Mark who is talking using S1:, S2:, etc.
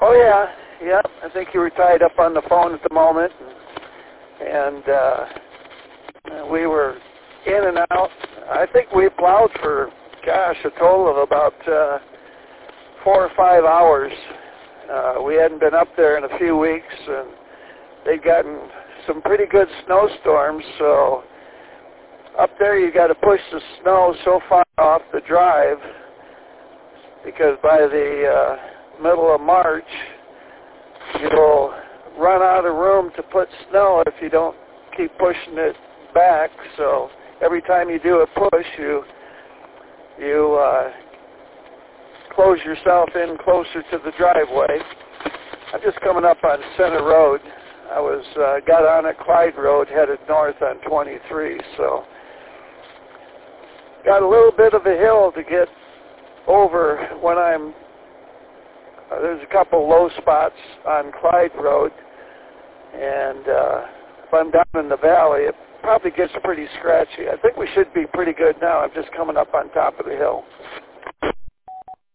S1: Oh, yeah. Yeah. I think you were tied up on the phone at the moment. And we were in and out. I think we plowed for, gosh, a total of about 4 or 5 hours. We hadn't been up there in a few weeks, and they'd gotten some pretty good snowstorms, so up there you got to push the snow so far off the drive because by the middle of March you'll run out of room to put snow if you don't keep pushing it back. So every time you do a push, you close yourself in closer to the driveway. I'm just coming up on Center Road. I was got on at Clyde Road, headed north on 23, so got a little bit of a hill to get over when I'm, there's a couple low spots on Clyde Road, and if I'm down in the valley, it probably gets pretty scratchy. I think we should be pretty good now. I'm just coming up on top of the hill.